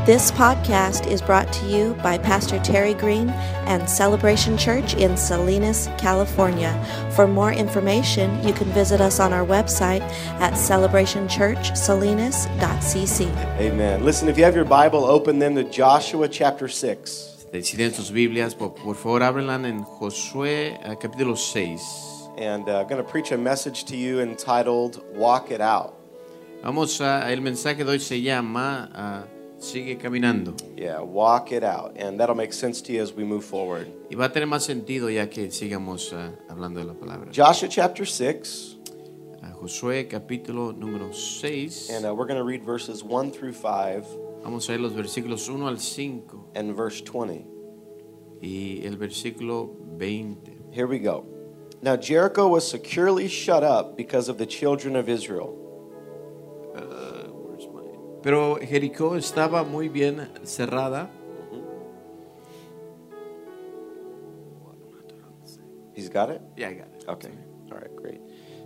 This podcast is brought to you by Pastor Terry Green and Celebration Church in Salinas, California. For more information, you can visit us on our website at celebrationchurchsalinas.cc. Amen. Listen, if you have your Bible, open them to Joshua chapter 6. Si tienen sus Biblias, por favor, ábrenlas en Josué capítulo 6. And I'm going to preach a message to you entitled Walk It Out. El mensaje de hoy se llama Sigue caminando. Yeah, walk it out. And that'll make sense to you as we move forward. Y va a tener más sentido ya que sigamos hablando de la palabra. Joshua chapter 6. Josué capítulo número 6. And we're going to read verses 1 through 5. Vamos a leer los versículos 1 al 5. And verse 20. Y el versículo 20. Here we go. Now Jericho was securely shut up because of the children of Israel. Pero Jericó estaba muy bien cerrada. He's got it? Yeah, I got it. Okay. All right, great.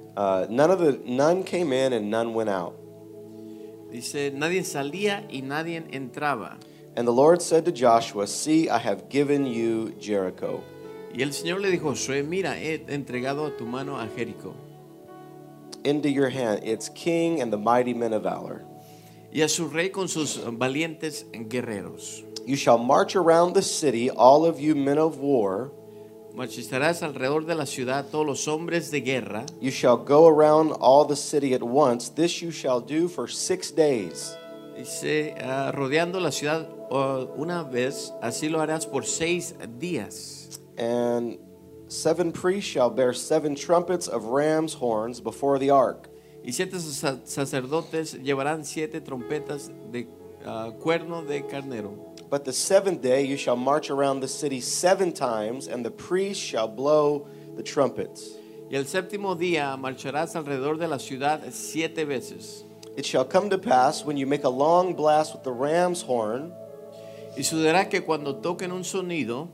None came in and none went out. Dice, nadie salía y nadie entraba. And the Lord said to Joshua, "See, I have given you Jericho." Y el Señor le dijo a Josué, mira, he entregado a tu mano a Jericó. Into your hand, its king and the mighty men of valor. Y a su rey con sus valientes guerreros. You shall march around the city, all of you men of war. Marcharás alrededor de la ciudad todos los hombres de guerra. You shall go around all the city at once. This you shall do for 6 days. Dice, rodeando la ciudad una vez, así lo harás por 6 días. And 7 priests shall bear 7 trumpets of ram's horns before the ark. Y 7 sacerdotes llevarán 7 trompetas de cuerno de carnero. But the 7th day you shall march around the city 7 times, and the priests shall blow the trumpets. Y el séptimo día marcharás alrededor de la ciudad 7 veces. It shall come to pass when you make a long blast with the ram's horn, Y sucederá que cuando toquen un sonido,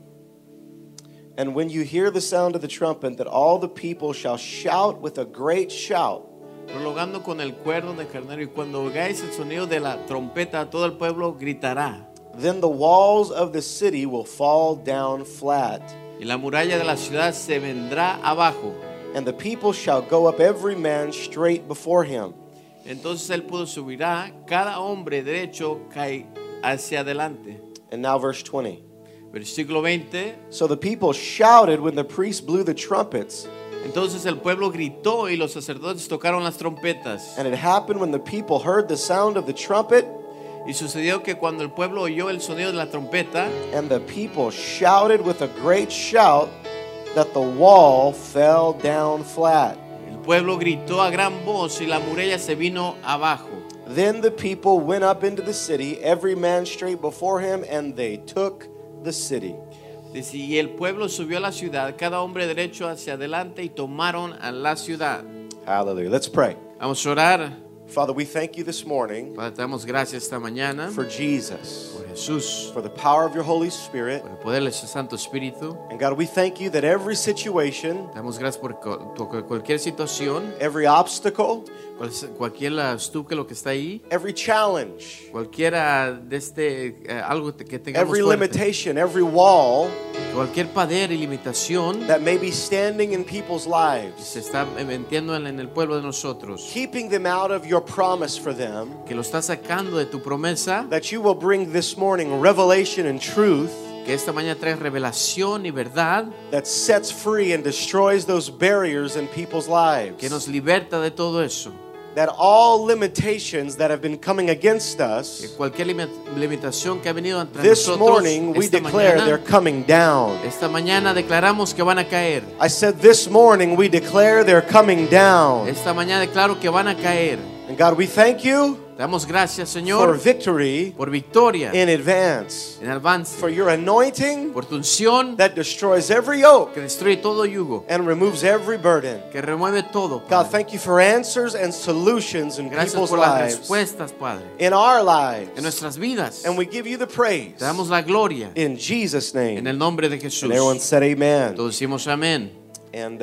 and when you hear the sound of the trumpet, that all the people shall shout with a great shout. prolongando con el cuerno de carnero, y cuando oigáis el sonido de la trompeta, todo el pueblo gritará. Then the walls of the city will fall down flat, Y la muralla de la ciudad se vendrá abajo. and the people shall go up every man straight before him. Entonces el pueblo subirá, cada hombre derecho cae hacia adelante. And now verse 20. Versículo 20. So the people shouted when the priests blew the trumpets, Entonces el pueblo gritó y los sacerdotes tocaron las trompetas. and it happened when the people heard the sound of the trumpet, Y sucedió que cuando el pueblo oyó el sonido de la trompeta, and the people shouted with a great shout, that the wall fell down flat. el pueblo gritó a gran voz y la muralla se vino abajo. Then the people went up into the city, every man straight before him, and they took the city. Dice, y el pueblo subió a la ciudad, cada hombre derecho hacia adelante, y tomaron a la ciudad. Hallelujah. Let's pray. Vamos a orar. Father, we thank you this morning Padre, te damos gracias esta mañana for Jesus, por Jesús, for the power of your Holy Spirit. por el poder de su Santo Espíritu. And God, we thank you that every situation, Te damos gracias por cualquier situación, every obstacle, cualquier lo que está ahí, every challenge, cualquiera de algo que tengamos every fuerte, limitation, every wall cualquier poder y limitación that may be standing in people's lives, se está metiendo en el pueblo de nosotros, keeping them out of your promise for them, que lo está sacando de tu promesa, that you will bring this morning revelation and truth que esta mañana trae revelación y verdad, that sets free and destroys those barriers in people's lives. que nos liberta de todo eso, That all limitations that have been coming against que us, cualquier limitación que ha venido entre this nosotros morning we declare they're coming down. esta mañana declaramos que van a caer. I said this morning we declare they're coming down. Esta mañana declaro que van a caer. And God, we thank you Te damos gracias, for Señor, victory por victoria in advance, en avance, for your anointing por tu unción that destroys every yoke que destruye todo yugo, and removes every burden. que remueve todo, God, Padre. thank you for answers and solutions in Gracias people's por las lives, respuestas, Padre, in our lives. en nuestras vidas. And we give you the praise Te damos la gloria in Jesus' en name. el nombre de Jesús. And everyone said amen. Todos decimos amén. And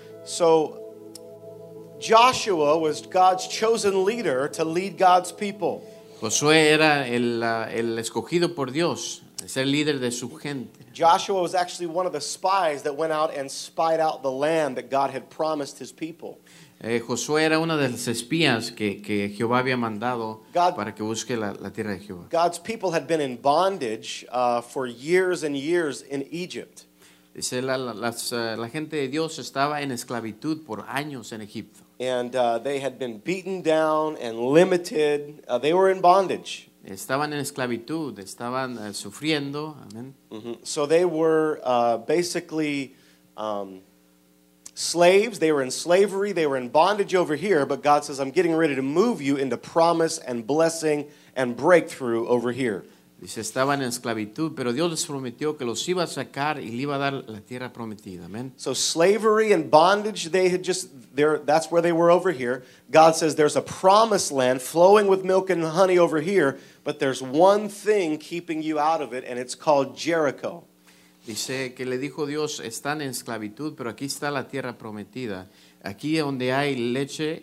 so Joshua was God's chosen leader to lead God's people. Josué era el escogido por Dios, de ser líder de su gente. Joshua was actually one of the spies that went out and spied out the land that God had promised his people. Josué era una de las espías que Jehová había mandado para que busque la tierra de Jehová. God's people had been in bondage for years and years in Egypt. Dice, la gente de Dios estaba en esclavitud por años en Egipto. And they had been beaten down and limited. They were in bondage. Estaban en esclavitud, estaban sufriendo. Amén. So they were basically slaves. They were in slavery. They were in bondage over here. But God says, I'm getting ready to move you into promise and blessing and breakthrough over here. Dice, estaban en esclavitud, pero Dios les prometió que los iba a sacar y le iba a dar la tierra prometida. Amén. So slavery and bondage, that's where they were over here. God says there's a promised land flowing with milk and honey over here, but there's one thing keeping you out of it, and it's called Jericho. Dice que le dijo Dios, están en esclavitud, pero aquí está la tierra prometida. Aquí donde hay leche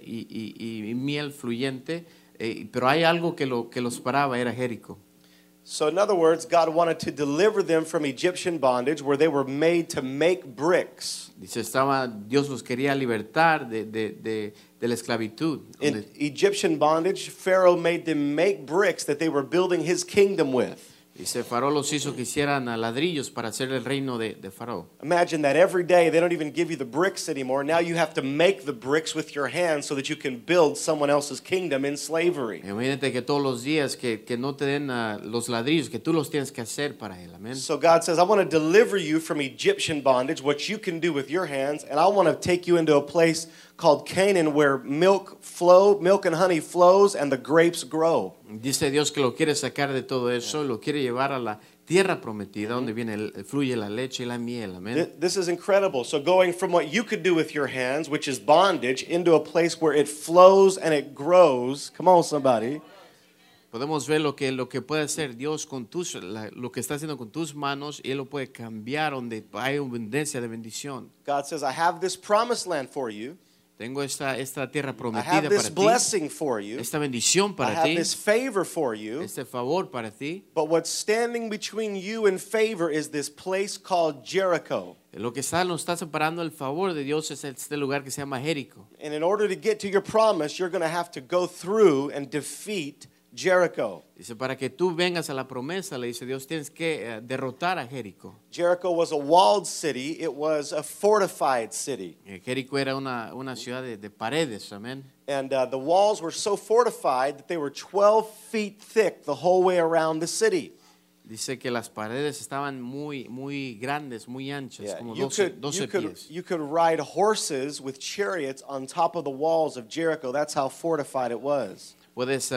y miel fluyente, pero hay algo que los paraba, era Jericó. So in other words, God wanted to deliver them from Egyptian bondage where they were made to make bricks. Dice, Dios los quería libertar de la esclavitud. In Egyptian bondage, Pharaoh made them make bricks that they were building his kingdom with. Dice, Faraón los hizo que hicieran ladrillos para hacer el reino de Faraón. Imagine that every day they don't even give you the bricks anymore. Now you have to make the bricks with your hands so that you can build someone else's kingdom in slavery. Imagínate que todos los días que no te den los ladrillos, que tú los tienes que hacer para él. Amén. So God says, I want to deliver you from Egyptian bondage, what you can do with your hands, and I want to take you into a place called Canaan where milk and honey flows and the grapes grow. Dice Dios que lo quiere sacar de todo eso, lo quiere llevar a la tierra prometida donde fluye la leche y la miel. Amén. This is incredible. So going from what you could do with your hands, which is bondage, into a place where it flows and it grows. Come on, somebody. Podemos ver lo que puede hacer Dios con lo que está haciendo con tus manos, y Él lo puede cambiar donde hay abundancia de bendición. God says, I have this promised land for you. Tengo esta tierra I prometida have this para ti, blessing for you. esta bendición I para have ti, this favor for you. este favor para ti. But what's standing between you and favor is this place called Jericho. Lo que nos está separando el favor de Dios es este lugar que se llama Jericó. And in order to get to your promise, you're going to have to go through and defeat Jericho. Dice, para que tú vengas a la promesa, le dice Dios, tienes que derrotar a Jericó. Jericho was a walled city. It was a fortified city. Jericó era una ciudad de paredes, amén. And the walls were so fortified that they were 12 feet thick the whole way around the city. Dice que las paredes estaban muy grandes, muy anchas, Yeah, como you 12 could pies. ride horses with chariots on top of the walls of Jericho. That's how fortified it was. Puedes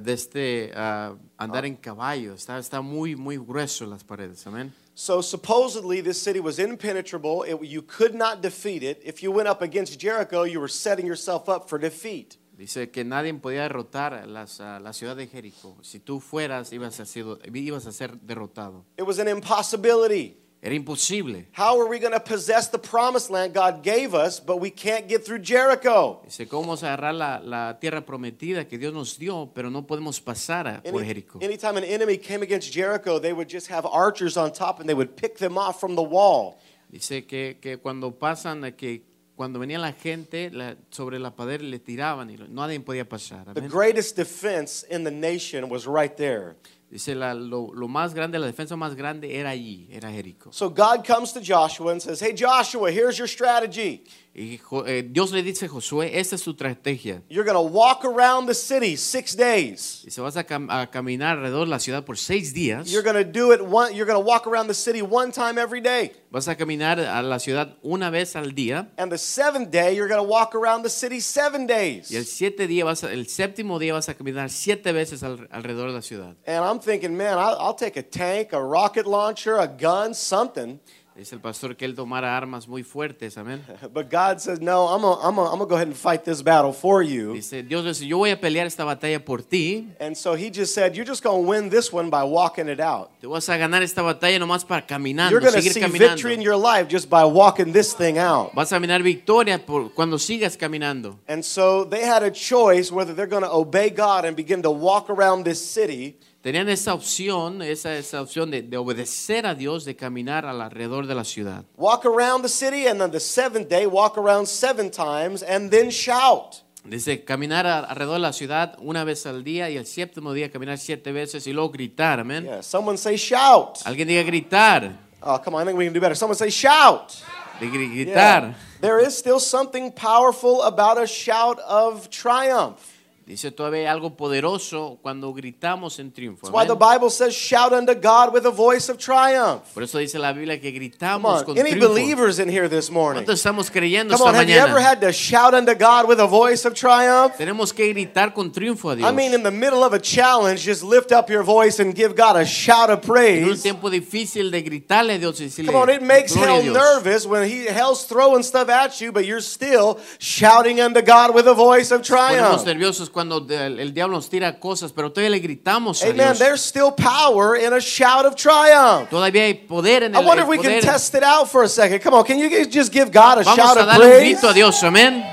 andar en caballo, está muy grueso las paredes, amén. So supposedly this city was impenetrable. You could not defeat it. If you went up against Jericho, you were setting yourself up for defeat. Dice que nadie podía derrotar la ciudad de Jericó. Si tú fueras, ibas a ser derrotado. It was an impossibility. Era imposible. How are we going to possess the promised land God gave us, but we can't get through Jericho? Dice, ¿cómo vamos a agarrar la tierra prometida que Dios nos dio, pero no podemos pasar por Jericó? Anytime an enemy came against Jericho, they would just have archers on top and they would pick them off from the wall. Dice que cuando cuando venía la gente sobre la pared le tiraban y nadie podía pasar. The Amén. greatest defense in the nation was right there. Dice lo más grande, la defensa más grande era allí, era Jericó. So God comes to Joshua and says, hey, Joshua, here's your strategy. Y Dios le dice a Josué, esta es tu estrategia. You're going to walk around the city 6 days. Dice, vas a caminar alrededor de la ciudad por 6 días. You're going to walk around the city one time every day. Vas a caminar a la ciudad una vez al día. And the 7th day, you're going to walk around the city 7 days. Y el séptimo día vas a caminar 7 veces alrededor de la ciudad. And I'm thinking, man, I'll take a tank, a rocket launcher, a gun, something. Dice el pastor que él tomara armas muy fuertes, amén. But God says, no, I'm gonna go ahead and fight this battle for you. Dice, Dios dice, yo voy a pelear esta batalla por ti. And so he just said, you're just going to win this one by walking it out. Te vas a ganar esta batalla nomás para caminando, You're going to seguir see caminando. victory in your life just by walking this thing out. Vas a mirar victoria cuando sigas caminando. And so they had a choice whether they're going to obey God and begin to walk around this city, Tenían esa opción de obedecer a Dios, de caminar alrededor de la ciudad. walk around the city, and then the seventh day walk around 7 times and then shout. Dice, caminar alrededor de la ciudad una vez al día y el séptimo día caminar 7 veces y luego gritar, amén. Yeah, someone say shout. Alguien diga gritar, Oh, come on, I think we can do better. Someone say shout. de gritar. Yeah. There is still something powerful about a shout of triumph. Dice, todavía hay algo poderoso cuando gritamos en triunfo. That's why the amén. Bible says shout unto God with a voice of triumph. Por eso dice la Biblia que Come gritamos on, con any triunfo. believers in here this morning? ¿Cuántos estamos creyendo Come esta on, have you ever mañana? had to shout unto God with a voice of triumph? Tenemos que gritar con triunfo a Dios. I mean, in the middle of a challenge, just lift up your voice and give God a shout of En un praise. tiempo difícil de gritarle a Dios y decirle Come on, it makes gloria a hell Dios. nervous when hell's throwing stuff at you, but you're still shouting unto God with a voice of Ponemos triumph. nerviosos cuando el diablo nos tira cosas, pero todavía le gritamos a Amen. Dios. There's still power in a shout of triumph. Todavía hay poder en I el wonder if we can poder. test it out for a second. Come on, can you guys just give God a Vamos shout a of darle un praise? grito a Dios, amén.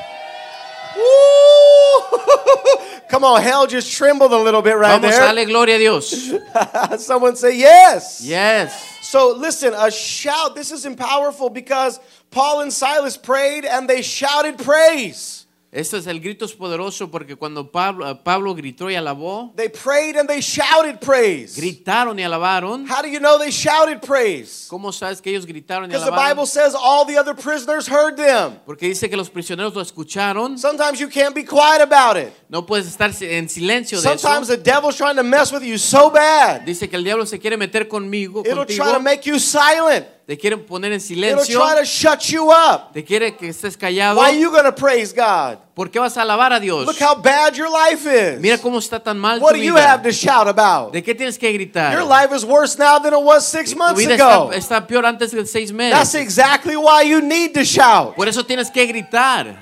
Woo! Come on, hell just trembled a little bit right Vamos a there. darle gloria a Dios. Someone say yes. Yes. So listen, a shout, this is powerful because Paul and Silas prayed and they shouted praise. Este es el grito es poderoso porque cuando Pablo gritó y alabó, They prayed and they shouted praise. gritaron y alabaron. How do you know they shouted praise? ¿Cómo sabes que ellos gritaron y Because the alabaron? Bible says all the other prisoners heard them. Porque dice que los prisioneros lo escucharon. Sometimes you can't be quiet about it. No puedes estar en silencio de Sometimes eso. the devil's trying to mess with you so bad. Dice que el diablo se quiere meter contigo. It'll try to make you silent. Te quiere poner en It'll silencio. try to shut you up. Te quiere que estés callado. Why are you going to praise God? ¿Por qué vas a alabar a Dios? Look how bad your life is. Mira cómo está tan mal What tu do you vida. have to shout about? ¿De qué tienes que gritar? Your life is worse now than it was 6 Tu months vida ago. está peor antes de 6 That's meses. exactly why you need to shout. Por eso tienes que gritar.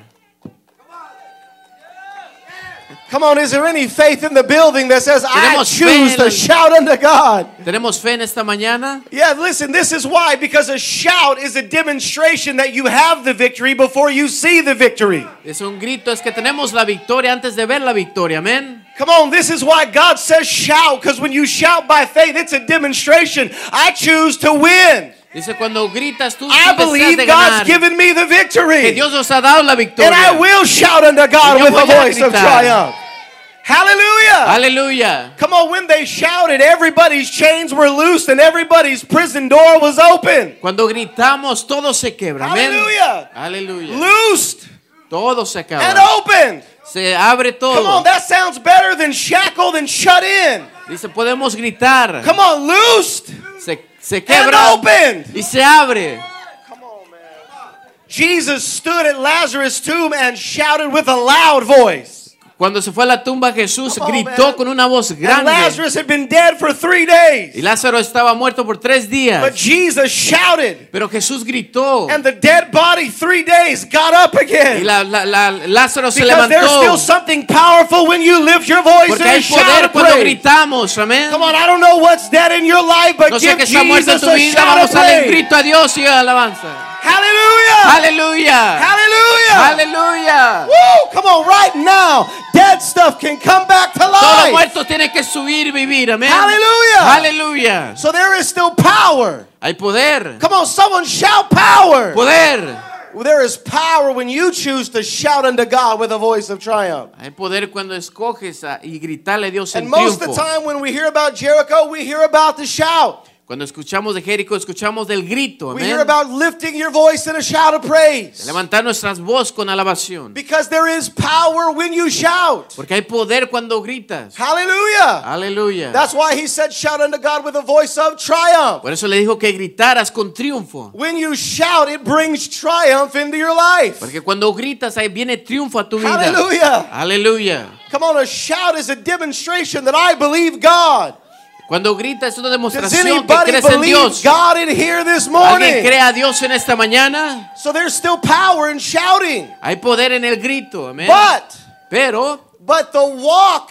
Come on, is there any faith in the building that says, I Tenemos fe choose en to el- shout unto God? ¿Tenemos fe en esta mañana? Yeah, listen, this is why. Because a shout is a demonstration that you have the victory before you see the victory. Es un grito, es que tenemos la victoria antes de ver la victoria. Amén. Come on, this is why God says shout. Because when you shout by faith, it's a demonstration. I choose to win. Dice, cuando gritas tú I deseas believe de God's ganar. given me the Que victory. Dios nos ha dado la And victoria. I will shout unto God Y yo with a voy a voice of gritar. triumph. Hallelujah. Aleluya. Come on, when they shouted, everybody's chains were loosed and everybody's prison door was open. Cuando gritamos, todo se quebra. Amén. Hallelujah. Aleluya. Loosed Todo se and acaba. opened. Se abre Come on, todo. that sounds better than shackled and shut in. Dice, podemos gritar. Come on, loosed Se and quebra opened. y se abre. Come on, man. Jesus stood at Lazarus' tomb and shouted with a loud voice. Cuando se fue a la tumba, Jesús Come on, gritó man. con una voz And grande. Lazarus had been dead for 3 days. Y Lázaro estaba muerto por 3 días. But Jesus shouted. Pero Jesús gritó. And the dead body 3 days got up Y again. Lázaro se Because there's levantó. still something powerful when you lift your voice Porque in a hay shout poder of cuando praise. gritamos. Amén. Come on, I don't know what's dead in your life, but No sé give que está muerto en Jesus tu a vida. shout of Vamos a darle praise. grito a Dios y alabanza. Hallelujah! Aleluya. Hallelujah! Aleluya. Woo! Come on, right now, dead stuff can come back to Todo life. muerto tiene que subir y vivir. Amén. Hallelujah! Aleluya. So there is still power. Hay poder. Come on, someone shout power. Poder. Well, there is power when you choose to shout unto God with a voice of triumph. Hay poder cuando escoges y gritarle a Dios en And most of the triunfo. time when we hear about Jericho, we hear about the shout. Cuando escuchamos de Jericó, escuchamos del grito. We hear Amén. about lifting your voice in a shout of praise. Levantar nuestras voces con alabación. Because there is power when you shout. Porque hay poder cuando gritas. Hallelujah. Aleluya. That's why he said shout unto God with a voice of triumph. Por eso le dijo que gritaras con triunfo. When you shout, it brings triumph into your life. Porque cuando gritas, ahí viene triunfo a tu vida. Hallelujah. Aleluya. Come on, a shout is a demonstration that I believe God. Cuando grita es una Does demostración que anybody crees en believe Dios. God in here this ¿Alguien morning? cree a Dios en esta mañana? So there's still power in shouting. Hay poder en el grito, amén. Pero But the walk,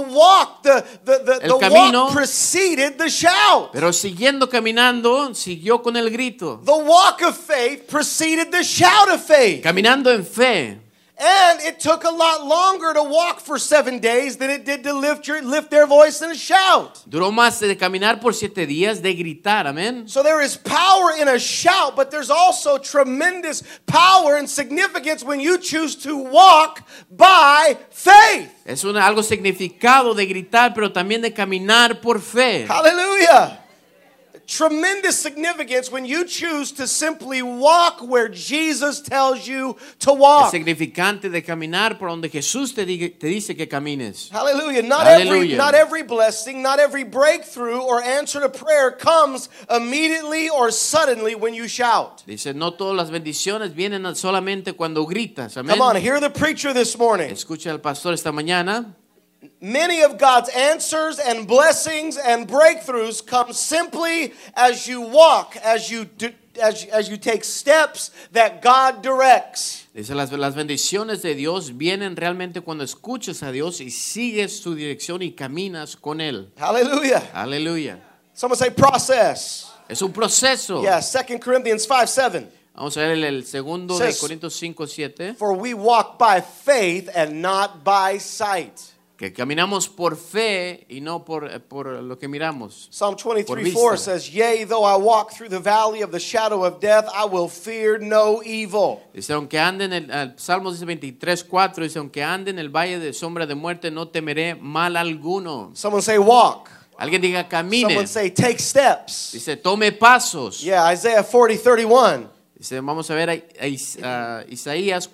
the camino, walk preceded the shout. pero siguiendo caminando, siguió con el grito. The walk of faith preceded the shout of faith. Caminando en fe. And it took a lot longer to walk for 7 days than it did to lift their voice in a shout. Duró más de caminar por 7 días, de gritar, amén. So there is power in a shout, but there's also tremendous power and significance when you choose to walk by faith. Es algo significado de gritar, pero también de caminar por fe. Hallelujah. Tremendous significance when you choose to simply walk where Jesus tells you to Es walk. significante de caminar por donde Jesús te dice que camines. Hallelujah. Hallelujah. Not every blessing, not every breakthrough or answer to prayer comes immediately or suddenly when you shout. Dice, no todas las bendiciones vienen solamente cuando gritas, amén. Come on, hear the preacher this morning. Escucha al pastor esta mañana. Many of God's answers and blessings and breakthroughs come simply as you walk, as you take steps that God directs. Dice, las bendiciones de Dios vienen realmente cuando escuchas a Dios y sigues su dirección y caminas con Él. Hallelujah. Aleluya. Someone say process. Es un proceso. Yeah, 2 Corinthians 5:7. Vamos a ver el segundo de Says, Corintios 5:7. For we walk by faith and not by sight. Que caminamos por fe y no por lo que miramos. Psalm Por 23:4 vista. says, Yea, though I walk through the valley of the shadow of death, I will fear no evil. Dice, aunque ande en el Salmos dice 23:4, dice, aunque ande en el valle de sombra de muerte, no temeré mal alguno. Someone say walk. Alguien diga camine. Someone say take steps. Dice, tome pasos. Yeah, Isaiah 40:31. Dice, vamos a ver a Isaías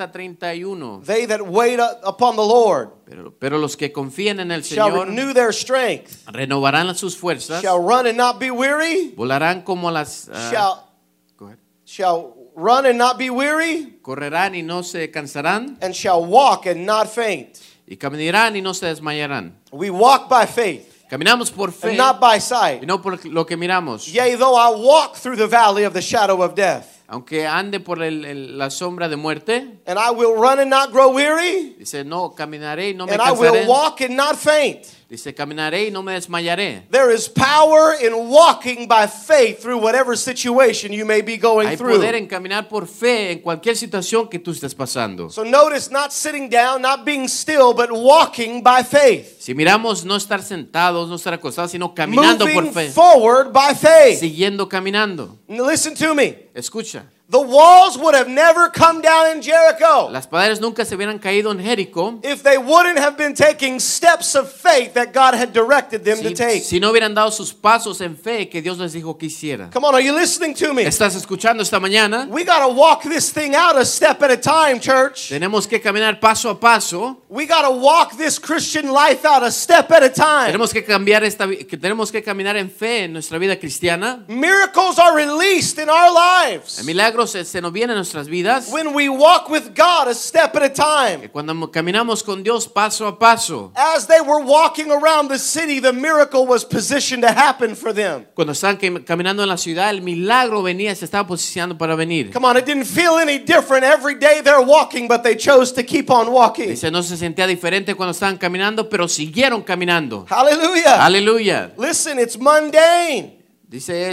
40:31. They that wait upon the Lord Pero los que confían en el shall Señor renew their strength, renovarán sus fuerzas, shall run and not be weary, volarán como las go ahead. shall run and not be weary, Correrán y no se cansarán, and shall walk and not faint. y caminarán y no se desmayarán. We walk by faith Caminamos por fe and not by y sight. no por lo que miramos. Yea, though I walk through the valley of the shadow of death, Aunque ande por la sombra de muerte, and I will run and not grow weary, dice, no, caminaré y no me and I will cansaré. walk and not faint. Dice, caminaré y no me desmayaré. There is power in walking by faith through whatever situation you may be going Hay poder through. en caminar por fe en cualquier situación que tú estés pasando. So notice not sitting down, not being still, but walking by faith. Si miramos, no estar sentados, no estar acostados, sino caminando por Moving fe. forward by faith. Siguiendo caminando. Now listen to me. Escucha, The walls would have never come down in Jericho las paredes nunca se hubieran caído en Jericó if they wouldn't have been taking steps of faith that God had directed them to take. si no hubieran dado sus pasos en fe que Dios les dijo que hiciera. Come on, are you listening to me? ¿Estás escuchando esta mañana? We got to walk this thing out a step at a time, church. Tenemos que caminar paso a paso. We got to walk this Christian life out a step at a time. Tenemos que caminar en fe en nuestra vida cristiana. Miracles are released in our lives Milagros se nos vienen en nuestras vidas when we walk with God a step at a time. cuando caminamos con Dios paso a paso. As they were walking around the city, the miracle was positioned to happen for them. Cuando estaban caminando en la ciudad, el milagro venía, se estaba posicionando para venir. Come on, it didn't feel any different every day they're walking, but they chose to keep on walking. Dice, no se sentía diferente cuando estaban caminando, pero siguieron caminando. Hallelujah. Aleluya. Listen, it's mundane. Dice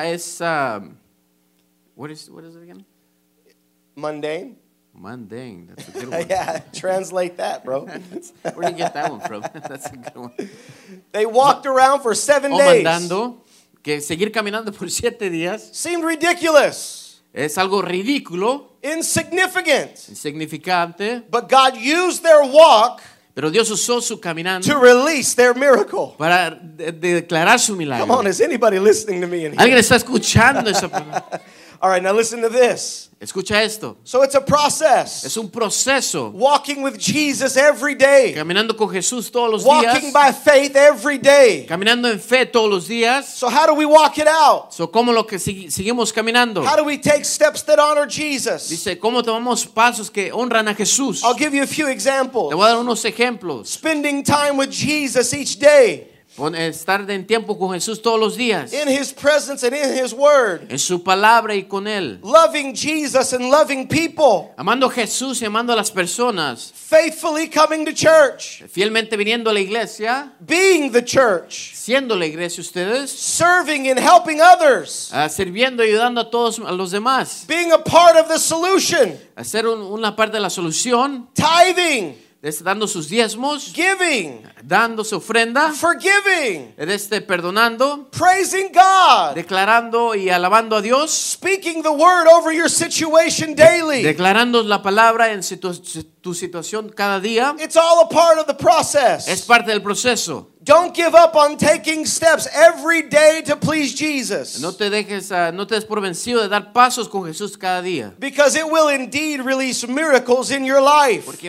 what is it again? Mundane? Mundane. That's a good one. Yeah, translate that, bro. Where did you get that one from? That's a good one. They walked around for 7 O days. mandando que seguir caminando por 7 días Seemed ridiculous, es algo ridículo, insignificant. insignificante, But God used their walk pero Dios usó su caminando to release their miracle. para declarar su Come on, milagro. is anybody listening to me in here? ¿Alguien está escuchando esa palabra? All right, now listen to this. Escucha esto. So it's a process. Es un proceso. Walking with Jesus every day. Caminando con Jesús todos los Walking días. by faith every day. Caminando en fe todos los días. So how do we walk it out? So, ¿cómo lo que seguimos caminando? How do we take steps that honor Jesus? Dice, ¿cómo tomamos pasos que honran a Jesús? I'll give you a few Te examples. voy a dar unos ejemplos. Spending time with Jesus each day. Estar en tiempo con Jesús todos los días. in His presence and in His Word, En su palabra y con Él. loving Jesus and loving people, Amando a Jesús y amando a las personas. faithfully coming to church, Fielmente viniendo a la iglesia. being the church, Siendo la iglesia ustedes. serving and helping others, Sirviendo y ayudando a todos a los demás. being a part of the solution, A ser una parte de la solución. tithing, Dando sus diezmos. giving, Dando su ofrenda. forgiving, Perdonando. praising God, Declarando y alabando a Dios. speaking the word over your situation daily. Declarando la palabra en tu situación cada día. It's all a part of the process. Es parte del proceso. Don't give up on taking steps every day to please Jesus. No te des por vencido de dar pasos con Jesús cada día. Because it will indeed release miracles in your life. Porque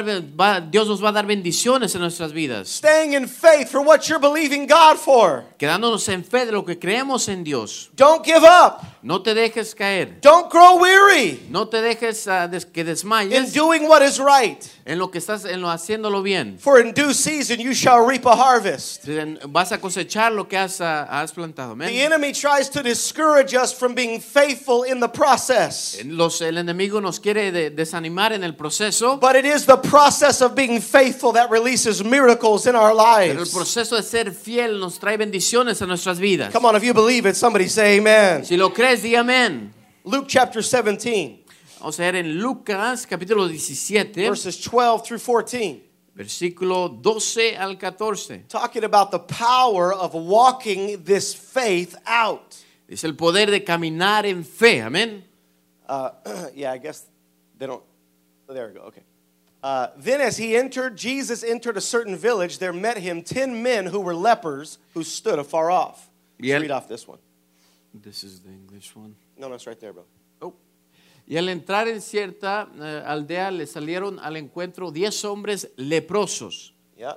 Dios nos va a dar bendiciones en nuestras vidas. Staying in faith for what you're believing God for. Quedándonos en fe de lo que creemos en Dios. Don't give up. No te dejes caer. Don't grow weary No te dejes que in desmayes doing what is right. en lo que estás haciéndolo bien. For in due season you shall reap a harvest. Vas a cosechar lo que has plantado. The Amén. enemy tries to discourage us from being faithful in the process. El enemigo nos quiere desanimar en el proceso. But it is the process of being faithful that releases miracles in our Pero el lives. proceso de ser fiel nos trae bendiciones a nuestras vidas. Come on, if you believe it, somebody say amen. Si lo crees, di amén. Luke chapter 17, Vamos a ver en Lucas capítulo 17, verses 12 through 14, versículo 12 al 14. talking about the power of walking this faith out. Dice el poder de caminar en fe. Amén. Yeah, I guess they don't. Oh, there we go. Okay. Then as Jesus entered a certain village, there met him 10 men who were lepers who stood afar off. Let's Yeah. read off this one. This is the English one. No, it's right there, brother. Oh. Y al entrar en cierta aldea le salieron al encuentro 10 hombres leprosos. Yeah.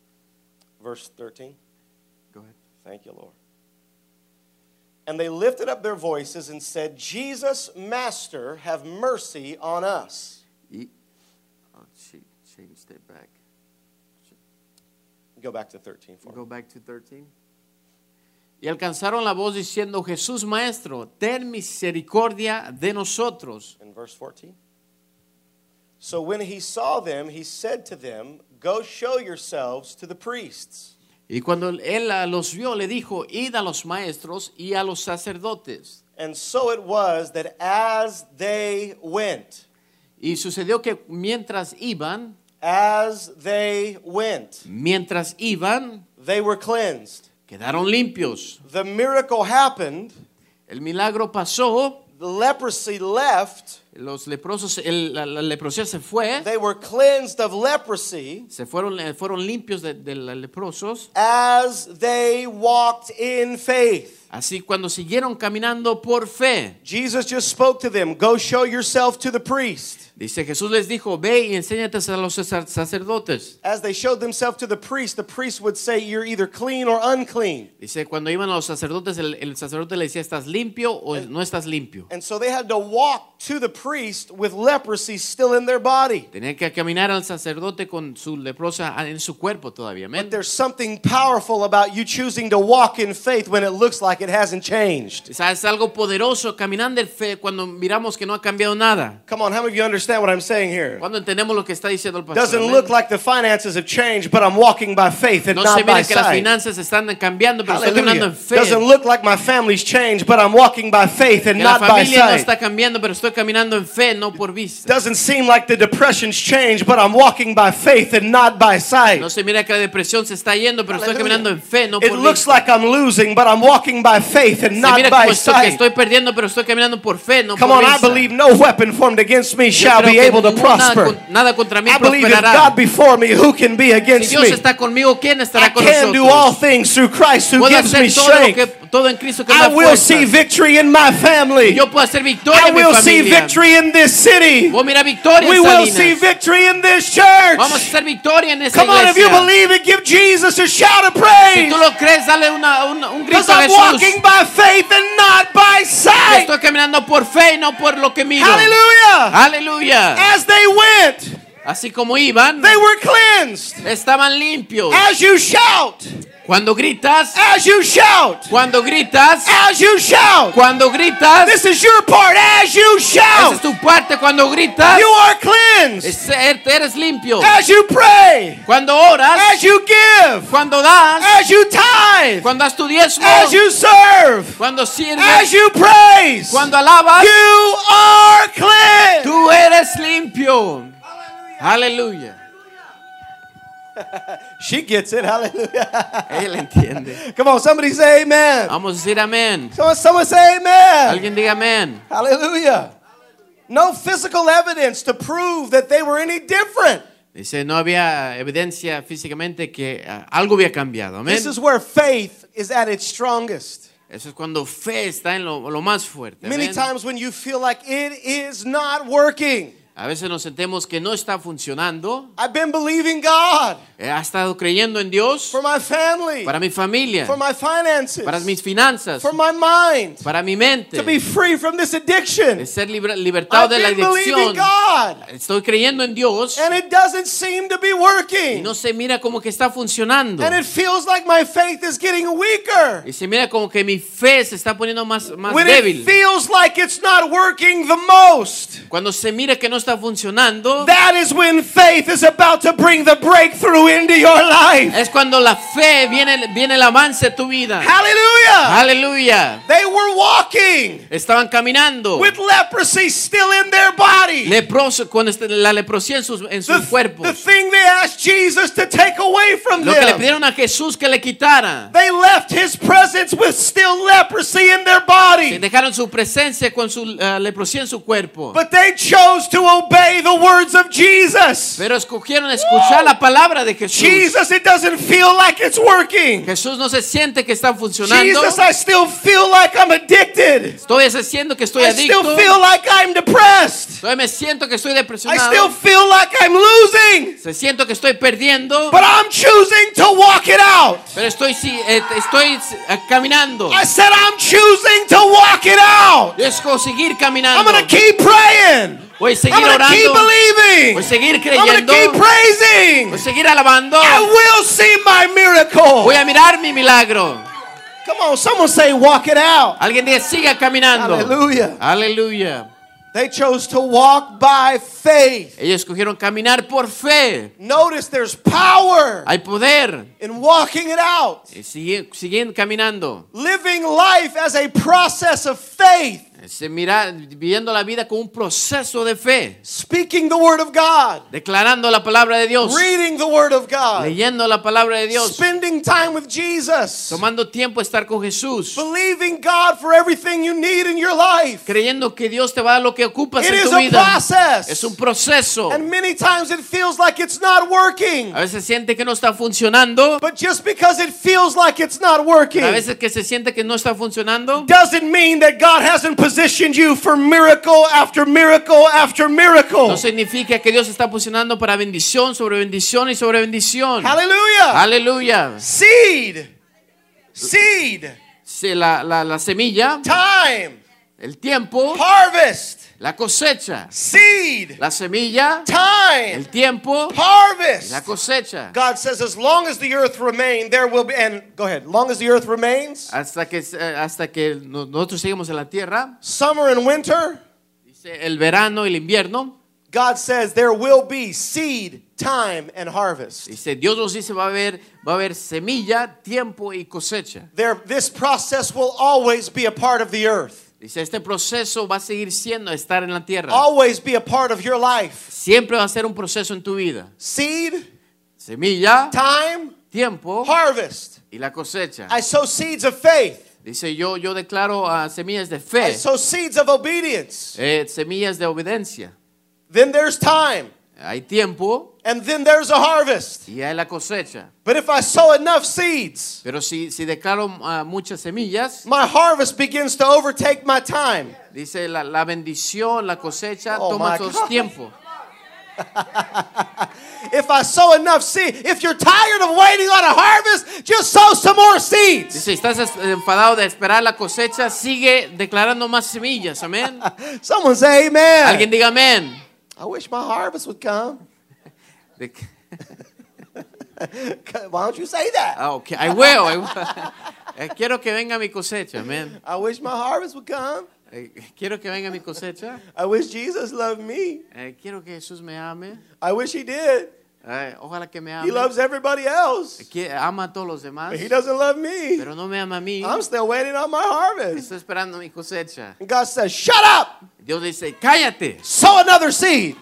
Verse 13. Go ahead. Thank you, Lord. And they lifted up their voices and said, Jesus, Master, have mercy on us. She changed it back. Go back to 13 for me. Go back to 13. Y alcanzaron la voz diciendo, Jesús Maestro, ten misericordia de nosotros. In verse 14. So when he saw them, he said to them, go show yourselves to the priests. Y cuando él los vio, le dijo, id a los maestros y a los sacerdotes. And so it was that as they went, Y sucedió que mientras iban, they were cleansed. quedaron limpios. The miracle happened. El milagro pasó. The leprosy left. Los leprosos, la leprosía se fue. They were cleansed of leprosy. Fueron limpios de los leprosos. As they walked in faith. Así cuando siguieron caminando por fe. Jesus just spoke to them. Go show yourself to the priest. Dice Jesús les dijo, ve y enséñate a los sacerdotes. As they showed themselves to the priest would say, you're either clean or unclean. Dice, cuando iban a los sacerdotes, el sacerdote le decía, ¿estás limpio o no estás limpio? And so they had to walk to the priest with leprosy still in their body. Tenían que caminar al sacerdote con su leprosa en su cuerpo todavía. But there's something powerful about you choosing to walk in faith when it looks like it hasn't changed. Es algo poderoso caminando en fe cuando miramos que no ha cambiado nada. Come on, how many of you understand what I'm saying here? Cuando entendemos lo que está diciendo el pastor. Doesn't look like the finances have changed, but I'm walking by faith and No not se by mira que las sight. finanzas están cambiando, pero estoy caminando en fe. Doesn't look like my family's changed, but I'm walking by faith and Que la not by familia no sight. está cambiando, pero estoy caminando en fe, no por vista. Doesn't seem like the depression's changed, but I'm walking by faith and not by sight. No se mira que la depresión se está yendo, pero estoy caminando en fe, no It por looks vista. like I'm losing, but I'm walking by faith and Se not mira by como que sight. estoy perdiendo, pero estoy caminando por fe, no Come por on, I vista. believe no weapon formed against me Yo shall creo be que able to prosper. nada contra mí I believe if prosperará. God before me, who can be Si against Dios me? está conmigo, ¿quién I estará con can do all nosotros? things through Christ who Puedo gives me hacer strength. todo en Cristo que me I da will see fuerzas. victory in my family. Yo puedo hacer victoria I en mi will see familia. victory in this city. Voy a mirar victoria We en will Salinas. see victory in this church. Vamos a hacer victoria en esta Come on, if you iglesia. believe it, give Jesus a shout of Si praise. tú lo crees, dale un Because grito a I'm Jesús. walking by faith and not by sight. Estoy caminando por fe y no por lo que miro. Hallelujah. Aleluya. As they went, así como iban, they were cleansed. estaban limpios. As you shout, Cuando gritas, as you shout, cuando gritas, as you shout. cuando gritas, This is your part. As you esa es shout, tu parte. Cuando gritas, you are cleansed. eres limpio. As you pray, Cuando oras, as you give, cuando das, as you tithe, cuando das tu diezmo, as you serve, cuando as sirves, you praise, cuando alabas, you are cleansed. tú eres limpio. Aleluya. She gets it. Hallelujah. Él entiende. Come on, somebody say amen. Vamos a decir amén. Someone say amen. Alguien diga amén. Hallelujah. No physical evidence to prove that they were any different. Dice, no había evidencia físicamente que algo había cambiado. Amén. This is where faith is at its strongest. Eso es cuando fe está en lo más fuerte. Many Amén. times when you feel like it is not working. A veces nos sentimos que no está funcionando. I've been believing God Ha estado creyendo en Dios for my family, para mi familia, for my finances, para mis finanzas, for my mind, para mi mente, to be free from this addiction. de ser libertado I've de la been believing adicción. God, Estoy creyendo en Dios and it doesn't seem to be y working. no se mira como que está funcionando. And it feels like my faith is getting weaker. Y se mira como que mi fe se está poniendo más When it débil. feels like it's not working the most, Cuando se mira que no está funcionando, that is when faith is about to bring the breakthrough into your life. es cuando la fe viene el avance a tu vida. Hallelujah. Aleluya. They were walking Estaban caminando. with leprosy still in their body. Leproso, con la leprosía en sus The cuerpos. thing they asked Jesus to take away from Lo que le them. pidieron a Jesús que le quitara. They left his presence with still leprosy in their Que body. dejaron su presencia con su leprosía en su cuerpo. But they chose to obey the words of Jesus. Pero escogieron escuchar la palabra de Jesús. Jesus, it doesn't feel like it's working. Jesús no se siente que está funcionando. Jesus, I still feel like I'm addicted. Estoy siendo que estoy I still adicto. feel like I'm depressed. Todavía me siento que estoy I still depresionado. feel like I'm losing. Se siento que estoy perdiendo. But I'm choosing to walk it out. Pero estoy caminando. I said I'm choosing to walk it out. Yo escojo seguir I'm caminando. going to keep praying. Voy a seguir I'm going to keep orando. believing. Voy a seguir I'm going creyendo. to keep praising. Voy a seguir alabando. I will see my miracle. Voy a mirar mi milagro. Come on, someone say walk it out. Alguien diga, siga caminando. Hallelujah. Aleluya. They chose to walk by faith. Ellos escogieron caminar por fe. Notice there's power Hay poder. in walking it out. Y siguen caminando. Living life as a process of faith. Viviendo la vida con un proceso de fe. Speaking the word of God. Declarando la palabra de Dios. Reading the word of God. Leyendo la palabra de Dios. Spending time with Jesus. Tomando tiempo a estar con Jesús. Believing God for everything you need in your life. Creyendo que Dios te va a dar lo que ocupas It en is tu a vida. process. Es un proceso. And many times it feels like it's not working. A veces siente que no está funcionando. But just because it feels like it's not working A veces que se siente que no está funcionando. doesn't mean that God hasn't positioned you for miracle after miracle after miracle. No significa que Dios está posicionando para bendición sobre bendición y sobre bendición. Hallelujah. Aleluya. Seed. La semilla, Time. el tiempo, Harvest. la cosecha. Seed. La semilla, Time. el tiempo, Harvest. la cosecha. God says as long as the earth remains, there will be, and go ahead, long as the earth remains, Hasta que nosotros seguimos en la tierra, summer and winter, dice el verano y el invierno, God says there will be seed, time, and harvest. dice Dios nos dice va a haber semilla, tiempo y cosecha. This process will always be a part of the earth. Dice este proceso va a seguir siendo estar en la tierra. Always be a part of your life. Siempre va a ser un proceso en tu vida. Seed, Semilla, time, tiempo harvest. y la cosecha. I sow seeds of faith. Dice yo declaro semillas de I fe, sow seeds of obedience. semillas de obediencia. Then there's time. Hay tiempo And then there's a harvest. y hay la cosecha. But if I sow enough seeds, Pero si declaro muchas semillas, my harvest begins to overtake my time. dice la bendición, la cosecha Oh toma my todo God. tiempo. If I sow enough seed, if you're tired of waiting on a harvest, just sow some more seeds. Dice, estás enfadado de esperar la cosecha, sigue declarando más semillas, amén. Someone say amen. Alguien diga amén. I wish my harvest would come. De que- Why don't you say that? Ah, okay. I will. Quiero que venga mi cosecha, man. I wish my harvest would come. Quiero que venga mi cosecha. I wish Jesus loved me. Quiero que Jesús me ame. I wish he did. Ojalá que me ame. He loves everybody else. Ama a todos los demás. But he doesn't love me. Pero no me ama a mí. I'm still waiting on my harvest. Estoy esperando mi cosecha. And God says, shut up. Dios dice, cállate. Sow another seed.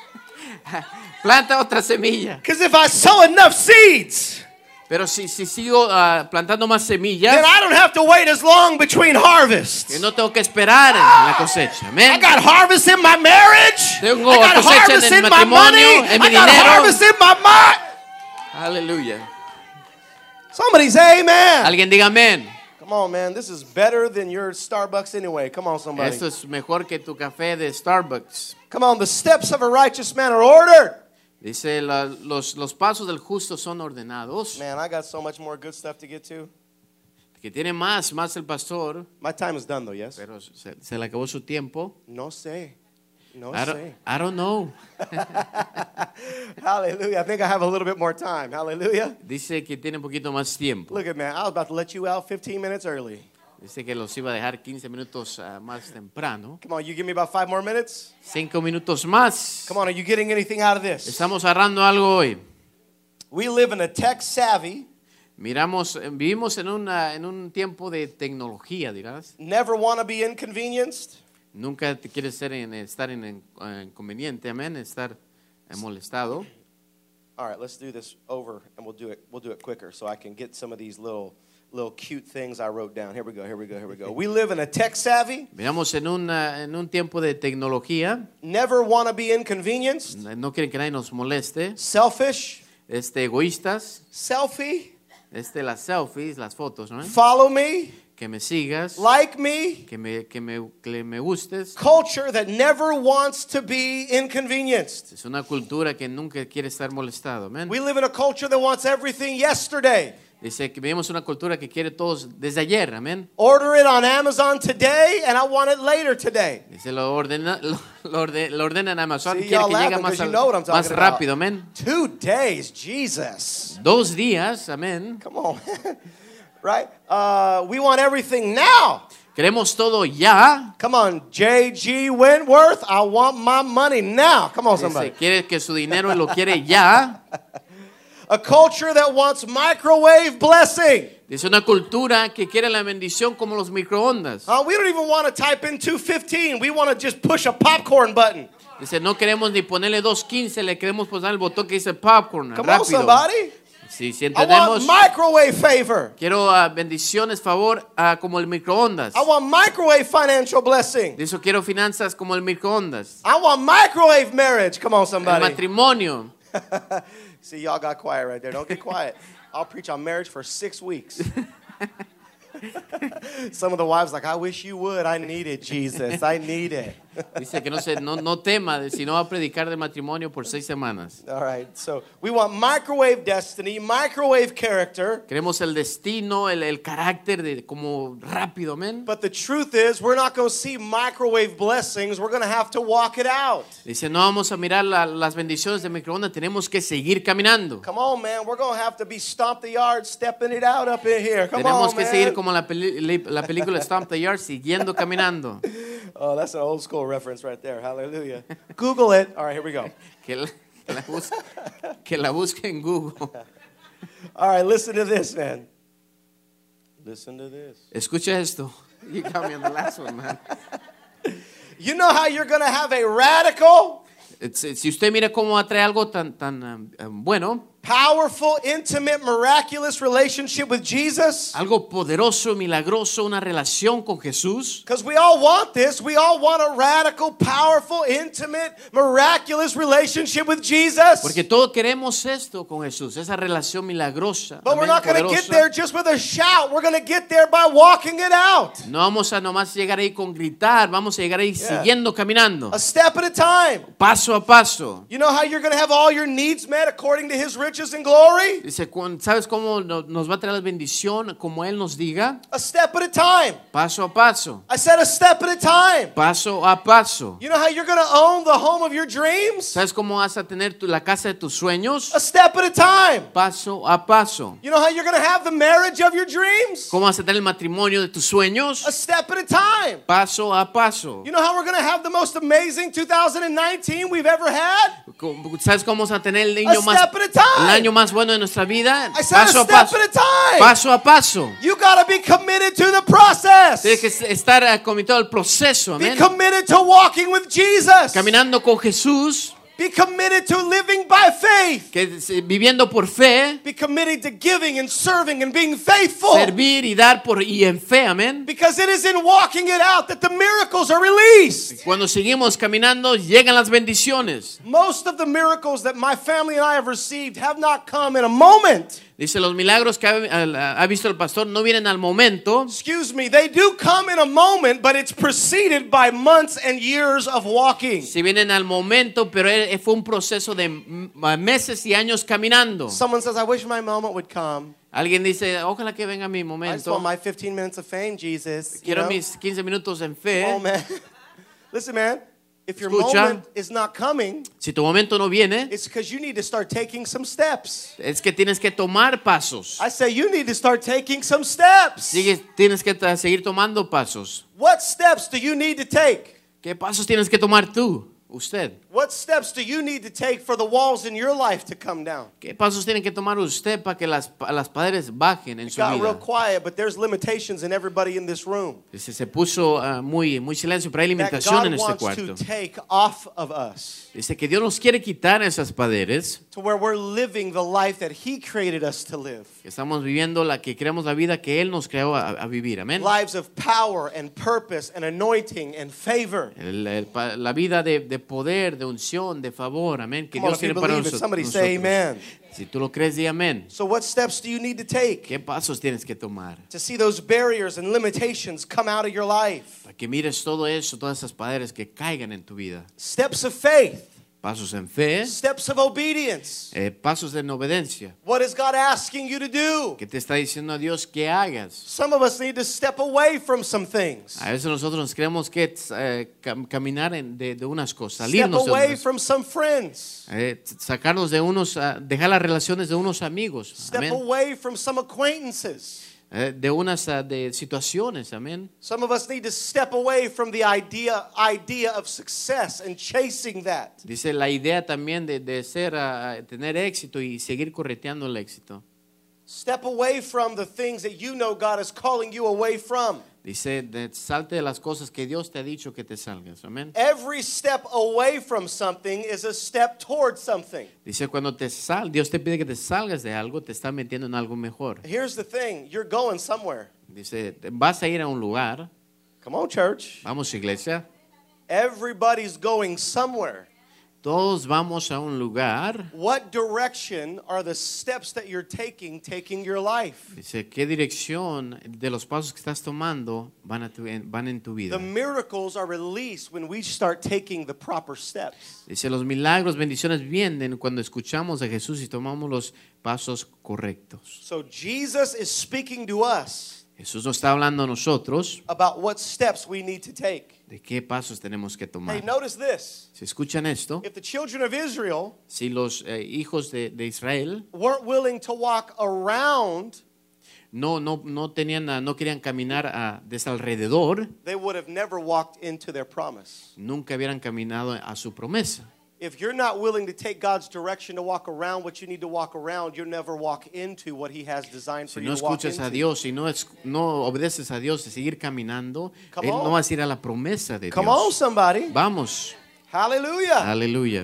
Planta otra semilla. Because if I sow enough seeds, Pero si sigo plantando más then semillas, I don't have to wait as long between harvests. yo no tengo que esperar en la cosecha. I Amén. got harvest in my marriage. Tengo I got cosecha en harvest el in my matrimonio, money. en mi I got dinero. harvest in my mind. Aleluya. Somebody say amen. Alguien diga amén. Come on, man. This is better than your Starbucks anyway. Come on, somebody. Esto es mejor que tu café de Starbucks. Come on. The steps of a righteous man are ordered. Dice, los pasos del justo son ordenados. Man, I got so much more good stuff to get to. Que tiene más el pastor, My time is done, though, yes? pero se le acabó su tiempo. No sé. No I sé. don't know. Hallelujah. I think I have a little bit more time. Hallelujah. Dice que tiene un poquito más tiempo. Look at man. I was about to let you out 15 minutes early. Dice que los iba a dejar 15 minutos más temprano. Come on, you give me about 5 more minutes? 5 minutos más. Come on, are you getting anything out of this? Estamos agarrando algo hoy. We live in a tech savvy, Vivimos en un tiempo de tecnología, dirás. never want to be inconvenienced. Nunca te quieres estar en inconveniente, amén, estar molestado. All right, let's do this over and we'll do it quicker so I can get some of these little cute things I wrote down. Here we go. We live in a tech savvy, Vivimos en un tiempo de tecnología. never want to be inconvenienced, No quieren que nadie nos moleste. selfish, Egoístas. selfie, Las selfies, las fotos, ¿no? follow me, Que me sigas. like me, Que me gustes. culture that never wants to be inconvenienced. Es una cultura que nunca quiere estar molestado, amén. We live in a culture that wants everything yesterday. Dice que vivimos una cultura que quiere todos desde ayer, amén. Order it on Amazon today and I want it later today. Dice lo ordena en Amazon, See, quiere y'all que llegue laughing más, 'cause you know what I'm más talking about. rápido, amén. 2 days, Jesus. 2 días, amén. Come on, right? We want everything now. Queremos todo ya. Come on, J.G. Wentworth, I want my money now. Come on, somebody. Dice, quiere que su dinero lo quiere ya. A culture that wants microwave blessing. Dice una cultura que quiere la bendición como los microondas. We don't even want to type in 215. We want to just push a popcorn button. Dice, no queremos ni ponerle 2.15, le queremos poner el botón que dice popcorn, Come on, rápido. somebody. Sí, I entendemos. want microwave favor. Quiero bendiciones, favor, como el microondas. I want microwave financial blessing. Dice, quiero finanzas como el microondas. I want microwave marriage. Come on, El somebody. matrimonio. See, y'all got quiet right there. Don't get quiet. I'll preach on marriage for 6 weeks. Some of the wives like, I wish you would. I need it, Jesus. I need it. Dice que no tema, sino va a predicar del matrimonio por 6 semanas. All right. So we want microwave destiny, microwave character. Queremos el destino, el carácter de como rápido, amén. But the truth is, we're not going to see microwave blessings. We're going to have to walk it out. Dice, no vamos a mirar las bendiciones de microondas, tenemos que seguir caminando. Come on, man. We're going to have to be stomp the yard, stepping it out up in here. Come Tenemos on, que man. seguir como la película Stomp the Yard, siguiendo caminando. Oh, that's an old school reference right there. Hallelujah. Google it. All right, here we go. Que la busque en Google. All right, listen to this, man. Listen to this. Escucha esto. You got me on the last one, man. You know how you're going to have a radical, Si usted mira cómo atrae algo tan bueno, powerful, intimate, miraculous relationship with Jesus? algo poderoso, milagroso, una relación con Jesús. Because we all want this. We all want a radical, powerful, intimate, miraculous relationship with Jesus. Porque todos queremos esto con Jesús, esa relación milagrosa. But we're amén, not going to get poderosa. there just with a shout. We're going to get there by walking it out. No vamos a nomás llegar ahí con gritar, vamos a llegar ahí siguiendo caminando, A step at a time. paso a paso. You know how you're going to have all your needs met according to His riches riches and glory? Dice, ¿sabes cómo nos va a traer la bendición? Como Él nos diga, A step at a time. paso a paso, I said a step at a time. paso a paso. You know how you're going to own the home of your dreams? ¿Sabes cómo vas a tener la casa de tus sueños? A step at a time. Paso a paso. You know how you're going to have the marriage of your dreams? ¿Cómo vas a tener el matrimonio de tus sueños? A step at a time. Paso a paso. You know how we're going to have the most amazing 2019 we've ever had? ¿Sabes cómo vamos a tener el A año más, step at a time. el año más bueno de nuestra vida? I said a Paso a step paso. at a time. Paso a paso. You got to be committed to the process. Tienes que estar cometido al proceso, Be amén. committed to walking with Jesus. Caminando con Jesús, Be committed to living by faith. viviendo por fe, Be committed to giving and serving and being faithful. servir y dar y en fe, amén. Because it is in walking it out that the miracles are released. Cuando seguimos caminando, llegan las bendiciones. Most of the miracles that my family and I have received have not come in a moment. Dice, los milagros que ha visto el pastor no vienen al momento. Excuse me, they do come in a moment, but it's preceded by months and years of walking. Si vienen al momento, pero fue un proceso de meses y años caminando. Someone says, I wish my moment would come. Alguien dice, ojalá que venga mi I just momento. want my 15 minutes of fame, Jesus. You Quiero know? mis 15 minutos en Oh, fe. man. Listen, man. If your Escucha. moment is not coming, Si tu momento no viene, it's because you need to start taking some steps. es que tienes que tomar pasos. I say you need to start taking some steps. Tienes que seguir tomando pasos. What steps do you need to take? ¿Qué pasos tienes que tomar tú, usted? What steps do you need to take for the walls in your life to come down? ¿Qué pasos tiene que tomar usted para que las paredes bajen en It su got real vida? quiet, but there's limitations in everybody in this room Se puso muy silencio, pero hay that limitación God en este wants to cuarto. take off of us Dice que Dios nos quiere quitar esas paredes, to where we're living the life that He created us to live. que estamos viviendo que creamos la vida que Él nos creó a vivir. Amén. Lives of power and purpose and anointing and favor. La vida de poder, de unción, de favor. Amén. Que Come on, Dios if you tiene para believe it, somebody say nosotros. amen. Si tú lo crees, di amén. So what steps do you need to take ¿Qué pasos tienes que tomar? to see those barriers and limitations come out of your life? Para que mires todo eso, todas esas paredes que caigan en tu vida. Steps of faith, Pasos en fe, steps of obedience. pasos de obediencia. What is God asking you to do? ¿Qué te está diciendo a Dios que hagas? Some of us need to step away from some things. A veces nosotros nos creemos que caminar de unas cosas, Step salirnos de away unas, from some friends. sacarnos de unos, dejar las relaciones de unos amigos, Step amén. away from some acquaintances. De unas de situaciones, amén. Some of us need to step away from the idea of success and chasing that. Dice la idea también de ser, tener éxito y seguir correteando el éxito. Step away from the things that you know God is calling you away from. Dice, salte de las cosas que Dios te ha dicho que te salgas, amén. Every step away from something is a step towards something. Dice, cuando Dios te pide que te salgas de algo, te está metiendo en algo mejor. Here's the thing, you're going somewhere. Dice, vas a ir a un lugar, Come on, church. vamos iglesia, Everybody's going somewhere. todos vamos a un lugar. What direction are the steps that you're taking your life? Dice, ¿qué dirección de los pasos que estás tomando van en tu vida? The miracles are released when we start taking the proper steps. Dice, los milagros, bendiciones vienen cuando escuchamos a Jesús y tomamos los pasos correctos. So Jesus is speaking to us Jesús nos está hablando a nosotros about what steps we need to take. de qué pasos tenemos que Hey, tomar. notice this. Si escuchan esto, If the children of Israel si los hijos de Israel weren't willing to walk around, no querían caminar desde alrededor, they would have never walked into their promise. nunca hubieran caminado a su promesa. If you're not willing to take God's direction to walk around what you need to walk around, you'll never walk into what He has designed for Si you no to walk escuchas a into. Dios, si no obedeces a Dios de seguir caminando, Come Él on. no vas a ir a la promesa de Come on, Dios. somebody. Vamos, Hallelujah. aleluya.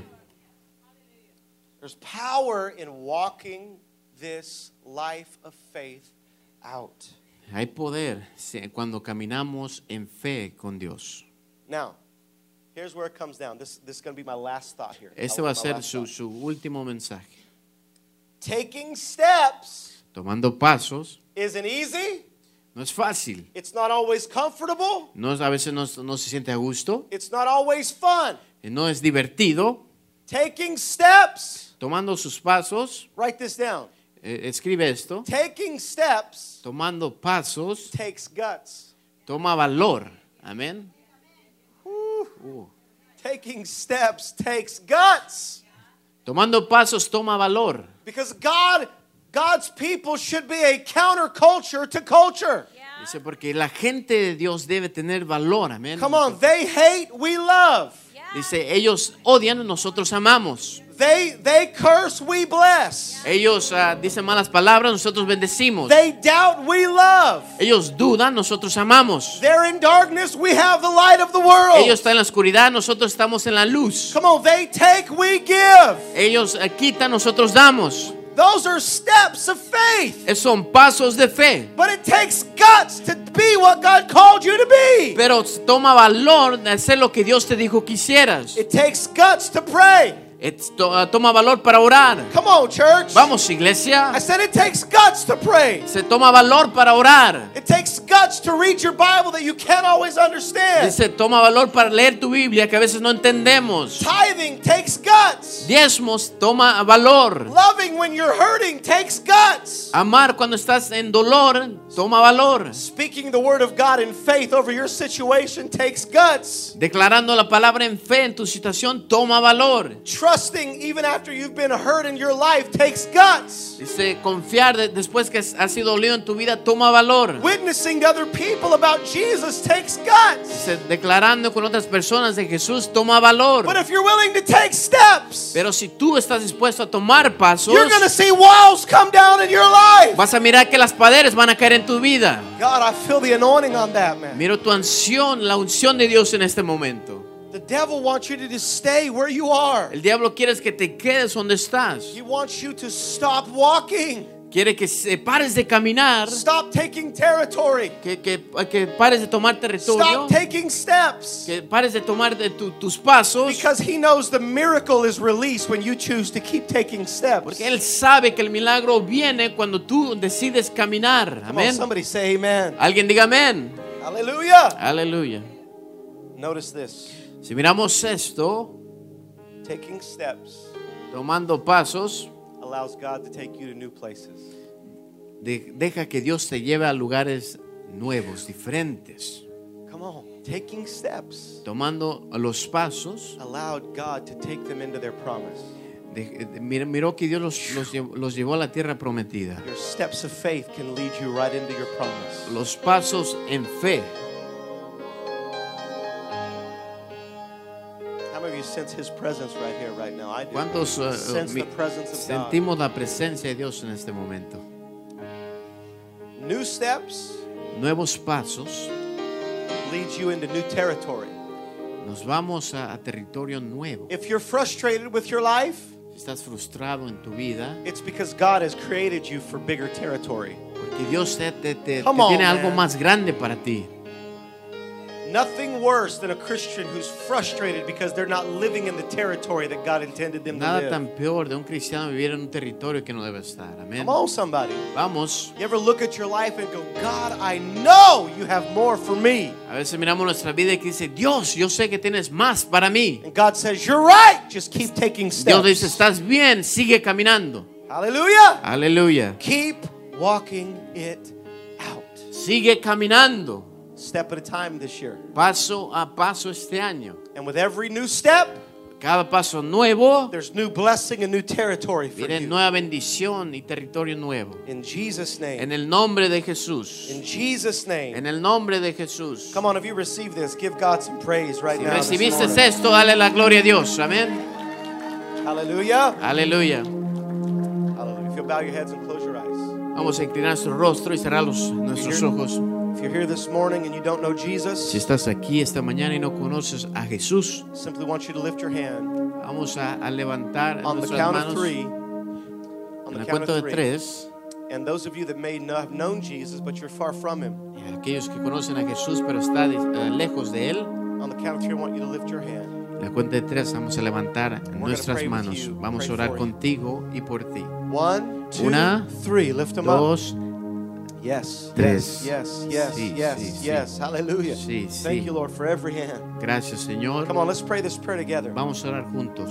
There's power in walking this life of faith out. Hay poder cuando caminamos en fe con Dios. Now, here's where it comes down. This is going to be my last thought here. Este va a ser su último mensaje. Taking steps Tomando pasos isn't easy. no es fácil. It's not always comfortable. A veces no se siente a gusto. It's not always fun. No es divertido. Taking steps tomando sus pasos, Write this down. escribe esto, Taking steps tomando pasos, takes guts. toma valor. Amén. Taking steps takes guts. Tomando pasos, toma valor. Because God's people should be a counterculture to culture. Dice, porque la gente de Dios debe tener valor. Amén. Come on, they hate, we love. Dice, ellos odian, nosotros amamos. They curse, we bless. Ellos dicen malas palabras, nosotros bendecimos. They doubt, we love. Ellos dudan, nosotros amamos. They're in darkness, we have the light of the world. Ellos están en la oscuridad, nosotros estamos en la luz. Come on, they take, we give. Ellos quitan, nosotros damos. Those are steps of faith. Son pasos de fe. But it takes guts to be what God called you to be. Pero toma valor de hacer lo que Dios te dijo que hicieras. It takes guts to pray. Toma valor para orar. Come on, church. Vamos, iglesia. I said it takes guts to pray. Se toma valor para orar. It takes guts to read your Bible that you can't always understand. Dice, toma valor para leer tu Biblia que a veces no entendemos. Tithing takes guts. Diezmos toma valor. Loving when you're hurting takes guts. Amar cuando estás en dolor toma valor. Speaking the word of God in faith over your situation takes guts. Declarando la palabra en fe en tu situación toma valor. Trusting even after you've been hurt in your life takes guts. Dice, confiar después que has sido dolido en tu vida toma valor. Witnessing to other people about Jesus takes guts. Dice, declarando con otras personas de Jesús toma valor. But if you're willing to take steps, Pero si tú estás dispuesto a tomar pasos, you're going to see walls come down in your life. vas a mirar que las paredes van a caer en tu vida. God, I feel the anointing on that, man. Miro tu unción, la unción de Dios en este momento. The devil wants you to just stay where you are. El diablo quiere que te quedes donde estás. He wants you to stop walking. Quiere que pares de caminar, Stop taking territory. que pares de tomar territorio, Stop taking steps. que pares de tomar tus pasos, Because he knows the miracle is released when you choose to keep taking steps. porque Él sabe que el milagro viene cuando tú decides caminar. Come on, Amén. somebody say amen. Alguien diga amén. Hallelujah. Aleluya. Notice this. Si miramos esto, Taking steps tomando pasos, allows God to take you to new places. deja que Dios te lleve a lugares nuevos, diferentes. Come on. Taking steps Tomando los pasos, allowed God to take them into their promise. miró que Dios los llevó a la tierra prometida. Your steps of faith can lead you right into your promise. Los pasos en fe. How many of you sense His presence right here, right now? I do. ¿Cuántos Sense the presence of God. sentimos la presencia de Dios en este momento? New steps Nuevos pasos, lead you into new territory. nos vamos a territorio nuevo. If you're frustrated with your life, Si estás frustrado en tu vida, it's because God has created you for bigger territory. porque Dios te Come on, tiene algo man. más grande para ti. Nothing worse than a Christian who's frustrated because they're not living in the territory that God intended them to Nada live. tan peor de un cristiano vivir en un territorio que no debe estar. Amén. Come on, somebody. Vamos. You ever look at your life and go, God, I know you have more for me. A veces miramos nuestra vida y que dice, Dios, yo sé que tienes más para mí. And God says, you're right. Just keep taking Dios dice, steps. estás bien, sigue caminando. Hallelujah. Aleluya. Keep walking it out. Sigue caminando. Step at a time this year. Paso a paso este año. And with every new step, Cada paso nuevo there's new blessing and new territory for viene you. nueva bendición y territorio nuevo. In Jesus' name. En el nombre de Jesús. In Jesus' name. En el nombre de Jesús. Come on, if you receive this, give God some praise right Si now. this recibiste morning. esto, dale la gloria a Dios. Amén. Hallelujah. Aleluya. Hallelujah. If you'll bow your heads and close your eyes. Vamos a inclinar nuestro rostro y cerrar nuestros ojos. If you're here this morning and you don't know Jesus, Si estás aquí esta mañana y no conoces a Jesús, simply want you to lift your hand vamos a levantar on the nuestras count of manos three. en On the la count cuenta of de three. 3. And those of you that may not have known Jesus, but you're far from Him, Y aquellos que conocen a Jesús pero están lejos de Él, on the count of three, I want you to lift your hand. en la cuenta de 3 vamos a levantar nuestras pray with manos. you, Vamos a pray orar for you. contigo y por ti. 1, 2, Una, 3. Lift them up. 2, Yes, tres. yes, yes, Sí, yes, sí, sí. yes. Hallelujah. Sí, Thank sí. you, Lord, for every hand. Gracias, Señor. Come on, let's pray this prayer together. Vamos a orar juntos. Come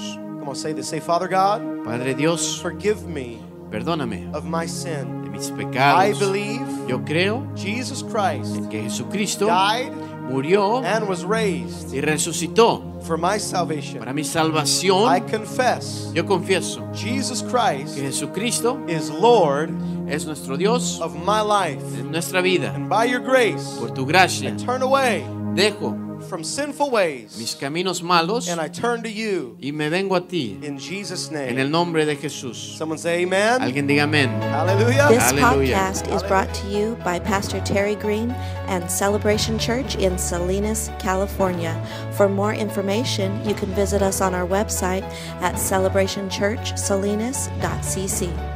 Come on, say this. Say, Father God, Padre Dios, forgive me perdóname of my sin. de mis I pecados. believe Yo creo Jesus Christ que Jesucristo died murió and was raised y resucitó for my salvation. para mi I salvación. confess Yo confieso Jesus que Christ Jesucristo is Lord es nuestro Dios of my life. en nuestra vida. And by your grace, Por tu I gracia, turn away dejo from sinful ways mis caminos malos and I turn to you y me vengo a ti in Jesus' en el name. nombre de Jesús. Someone say amen. Alguien diga amén. Hallelujah. This Hallelujah. podcast is brought to you by Pastor Terry Green and Celebration Church in Salinas, California. For more information, you can visit us on our website at celebrationchurchsalinas.cc.